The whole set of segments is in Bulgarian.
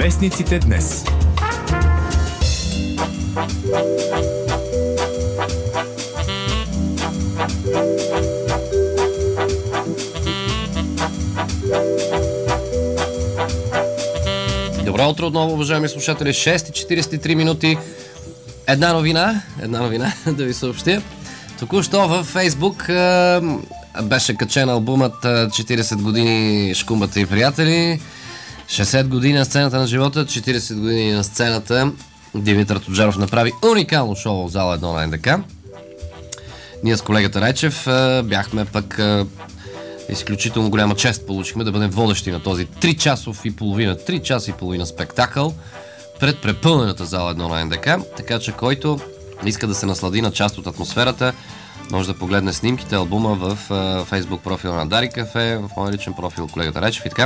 Вестниците днес. Добро утро отново, уважаеми слушатели. 6:43 минути. Една новина да ви съобщя. Току-що във Фейсбук беше качен албумът 40 години Шкумбата и приятели, 60 години на сцената на живота, 40 години на сцената. Димитър Тоджаров направи уникално шоу в зала 1 на НДК. Ние с колегата Райчев бяхме пък изключително голяма чест получихме да бъдем водещи на този 3 часа и половина спектакъл пред препълнената зала 1 на НДК. Така че който иска да се наслади на част от атмосферата, може да погледне снимките, албума в Facebook профила на Дари Кафе, в моя личен профил колегата Райчев и така.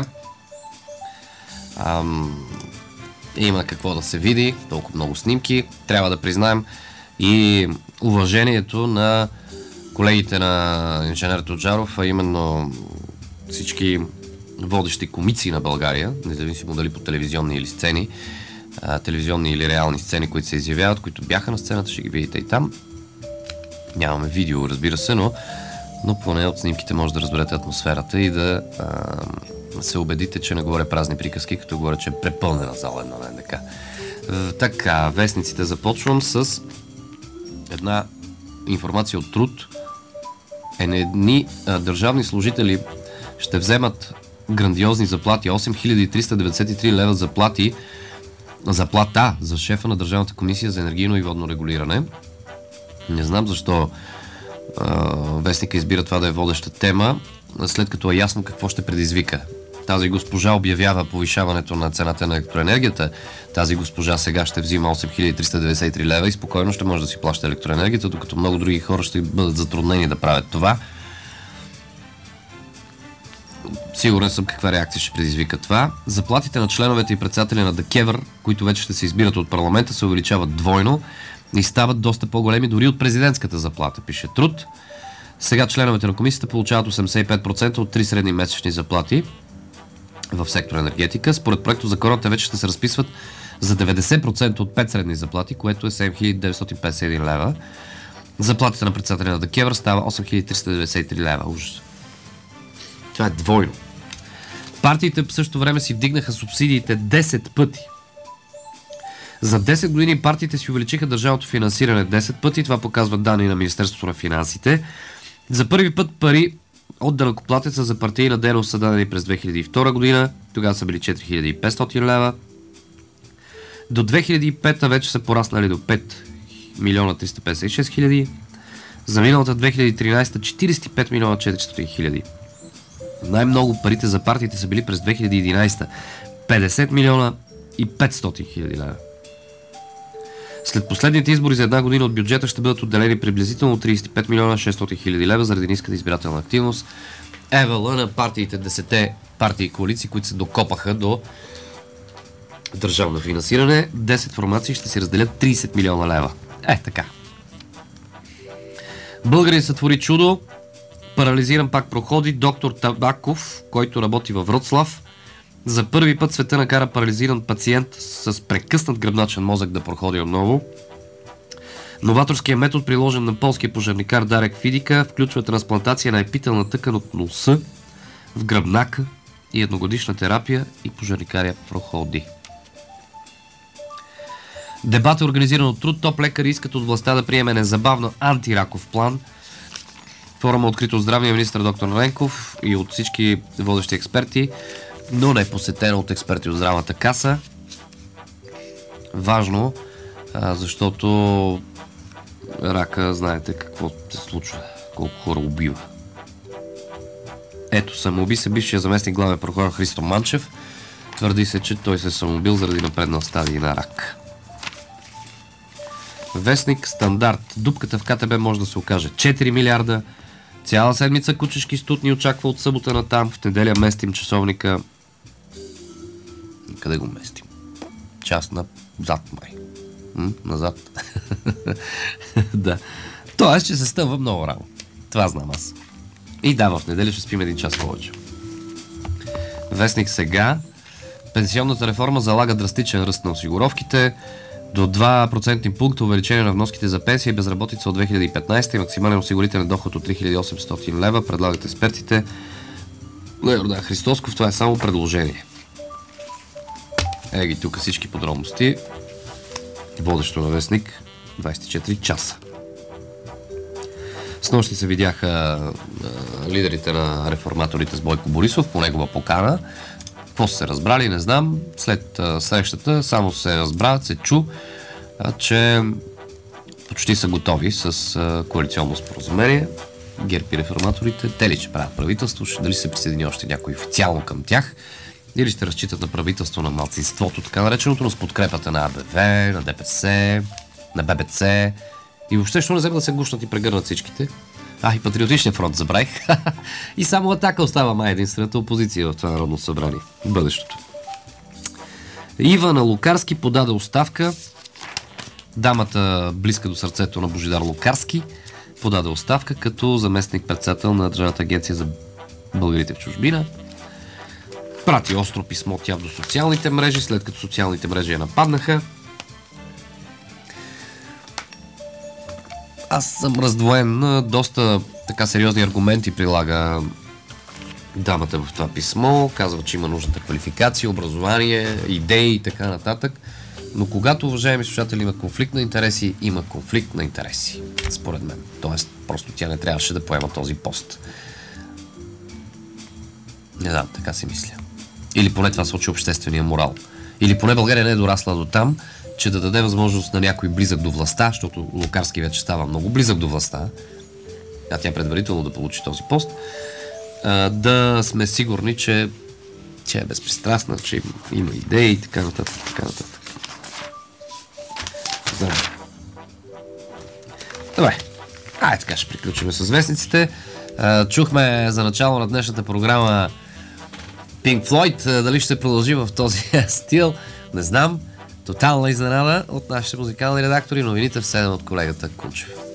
Има какво да се види, толкова много снимки. Трябва да признаем и уважението на колегите на инженер Тоджаров, а именно всички водещи комици на България, независимо дали по телевизионни или сцени, телевизионни или реални сцени, които се изявяват, които бяха на сцената, ще ги видите и там. Нямаме видео, разбира се, но поне от снимките може да разберете атмосферата и да се убедите, че не говоря празни приказки, като говоря, че е препълнена зала една на НДК. Така, вестниците започвам с една информация от Труд. Едни държавни служители ще вземат грандиозни заплати. 8393 лева заплата за шефа на Държавната комисия за енергийно и водно регулиране. Не знам защо вестника избира това да е водеща тема, след като е ясно какво ще предизвика. Тази госпожа обявява повишаването на цената на електроенергията. Тази госпожа сега ще взима 8393 лева и спокойно ще може да си плаща електроенергията, докато много други хора ще бъдат затруднени да правят това. Сигурен съм каква реакция ще предизвика това. Заплатите на членовете и председатели на ДКЕВР, които вече ще се избират от парламента, се увеличават двойно и стават доста по-големи дори от президентската заплата, пише Труд. Сега членовете на комисията получават 85% от 3 средни месечни заплати в сектор енергетика. Според проекто законът вече ще се разписват за 90% от 5 средни заплати, което е 7951 лева. Заплатите на председателя на ДКЕВР става 8393 лева. Ужас. Това е двойно. Партиите в същото време си вдигнаха субсидиите 10 пъти. За 10 години партиите си увеличиха държавното финансиране 10 пъти. Това показват данни на Министерството на финансите. За първи път пари от данъкоплатеца за партийна дейност са дадени през 2002 година. Тогава са били 4500 лева. До 2005 вече са пораснали до 5 милиона 356 хиляди. За миналата 2013 45 милиона 400 хиляди. Най-много парите за партиите са били през 2011 50 милиона и 500 хиляди лева. След последните избори за една година от бюджета ще бъдат отделени приблизително 35 милиона 600 хиляди лева заради ниската избирателна активност. Евала на партиите, 10 партии и коалиции, които се докопаха до държавно финансиране. 10 формации ще си разделят 30 милиона лева. Така. Българин сътвори чудо. Парализиран пак проходи. Доктор Табаков, който работи във Вроцлав, за първи път света накара парализиран пациент с прекъснат гръбначен мозък да проходи отново. Новаторският метод, приложен на полския пожарникар Дарек Фидика, включва трансплантация на епителна тъкан от носа в гръбнака и едногодишна терапия и пожарникаря проходи. Дебат е организиран от Труд. Топ лекари искат от властта да приеме незабавно антираков план. Форума открито от здравния министър доктор Ренков и от всички водещи експерти, но не е посетено от експерти от здравната каса. Важно, защото рака, знаете какво се случва, колко хора убива. Ето, самоуби се бившия заместник главен прокурор Христо Манчев. Твърди се, че той се самоубил заради напреднал стадий на рак. Вестник Стандарт. Дупката в КТБ може да се окаже 4 милиарда. Цяла седмица кучешки студ ни очаква от събота на там. В неделя местим часовника. Къде го местим? Част назад, май. Назад. Да. Тоест, че се стъмва много рано. Това знам аз. И да, в неделя ще спим един час повече. Вестник Сега. Пенсионната реформа залага драстичен ръст на осигуровките, до 2% пункта увеличение на вноските за пенсия и безработица от 2015 и максимален осигурителен доход от 3800 лева, предлагат експертите. Йордан Христосков, това е само предложение. Ги тук всички подробности. Водещо на вестник 24 часа. Снощи се видяха лидерите на реформаторите с Бойко Борисов по негова покана. Какво са се разбрали, не знам. След срещата само се разбра, се чу, че почти са готови с коалиционно споразумение. ГЕРБ и реформаторите, те ли ще правят правителство, дали се присъедини още някой официално към тях, или ще разчитат на правителство на малцинството, така нареченото, но с подкрепата на АБВ, на ДПС, на ББЦ и въобще, що не вземат да се гушнат и прегърнат всичките. И Патриотичния фронт забравих. И само Атака остава май единствената опозиция в това Народно събрание в бъдещето. Ивана Лукарски подаде оставка. Дамата, близка до сърцето на Божидар Лукарски, подаде оставка като заместник-председател на Държавната агенция за българите в чужбина. Прати остро писмо тя до социалните мрежи, след като социалните мрежи я нападнаха. Аз съм раздвоен. Доста така сериозни аргументи прилага дамата в това писмо. Казва, че има нужната квалификация, образование, идеи и така нататък. Но когато, уважаеми слушатели, има конфликт на интереси, има конфликт на интереси, според мен. Тоест, просто тя не трябваше да поема този пост. Не знам, така си мисля. Или поне това сочи обществения морал. Или поне България не е дорасла до там, че да даде възможност на някой близък до властта, защото Лукарски вече става много близък до властта, а тя предварително да получи този пост, да сме сигурни, че е безпристрастна, че има идеи и така нататък. Знам. Добре. Така ще приключим с вестниците. Чухме за начало на днешната програма Pink Floyd. Дали ще се продължи в този стил, не знам. Тотална изненада от нашите музикални редактори. Новините в 7 от колегата Кунчев.